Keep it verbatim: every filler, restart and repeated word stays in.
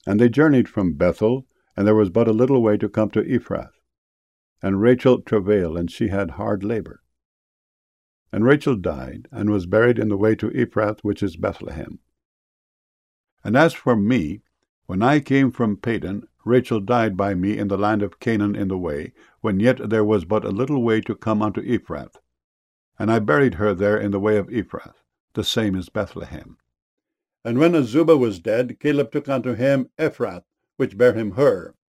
And they journeyed from Bethel, and there was but a little way to come to Ephrath. And Rachel travailed, and she had hard labor. And Rachel died, and was buried in the way to Ephrath, which is Bethlehem. And as for me, when I came from Padan, Rachel died by me in the land of Canaan in the way, when yet there was but a little way to come unto Ephrath. And I buried her there in the way of Ephrath, the same is Bethlehem. And when Azubah was dead, Caleb took unto him Ephrath, which bare him Hur.